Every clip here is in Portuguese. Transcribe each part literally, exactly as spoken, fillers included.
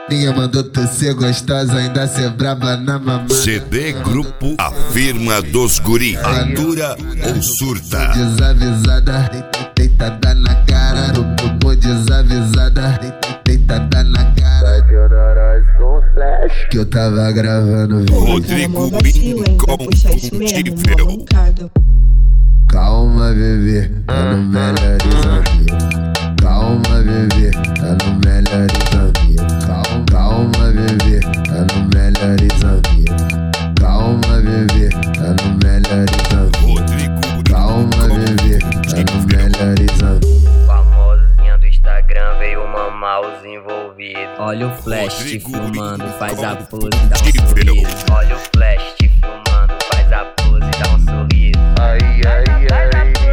Minha mandou tu ser gostosa, ainda ser braba na mamada. C D Grupo A Firma dos Guri. Atura ou surta? Desavisada, deitada na cara. Tô desavisada, deitada na cara. Que eu tava gravando vídeo. Rodrigo Inconfundível. Calma, bebê, tá no melhores amigos. Calma, bebê, tá no melhores amigos. Calma, calma, bebê, tá no melhores amigos. Calma, bebê, tá no melhores amigos. Calma, bebê, tá no melhores amigos. Famosinha do Instagram veio mamar os envolvidos. Olha o flash te filmando, faz a pose, dá um sorriso. Olha o flash te filmando, faz a pose, dá um sorriso. Ai, ai, ai.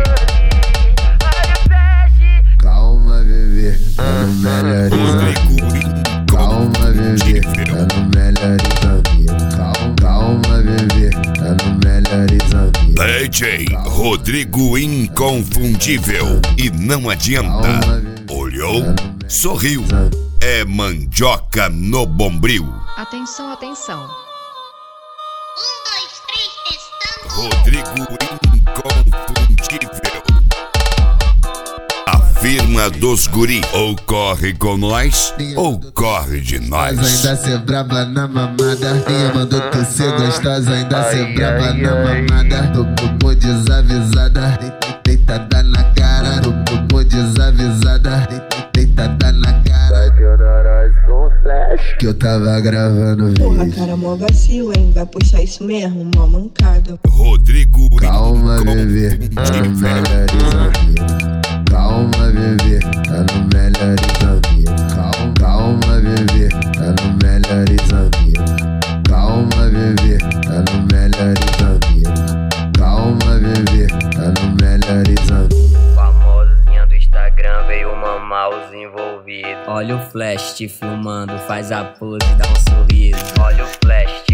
Calma, bebê, tá no melhores amigos. Calma, bebê, tá no melhores amigos. Calma, calma, bebê, tá no melhores amigos. D J Rodrigo Inconfundível. E não adianta. Olhou, sorriu. É mandioca no bombril. Atenção, atenção. Um, dois, três, testando. Rodrigo Inconfundível. A Firma dos Guri. Ou corre com nós, ou corre de nós. Ainda ser braba na mamada. Minha mandou tu ser gostosa, ainda ser braba na mamada. Tô popô desavisada, deitada na cara. Tô popô desavisada, deitada na cara. Que eu tava gravando vídeo. Porra, cara, mó vacilo, hein? Vai puxar isso mesmo, mó mancada. Rodrigo Calma, bebê, tá no melhores amigos. Calma, bebê, tá no melhores amigos. Calma, calma, bebê, tá no melhores amigos. Calma, bebê, tá no melhores amigos. Calma, bebê, tá no melhores amigos. Famosinha do Instagram veio mamar os envolvidos. Olha o flash te filmando, faz a pose, dá um sorriso. Olha o flash te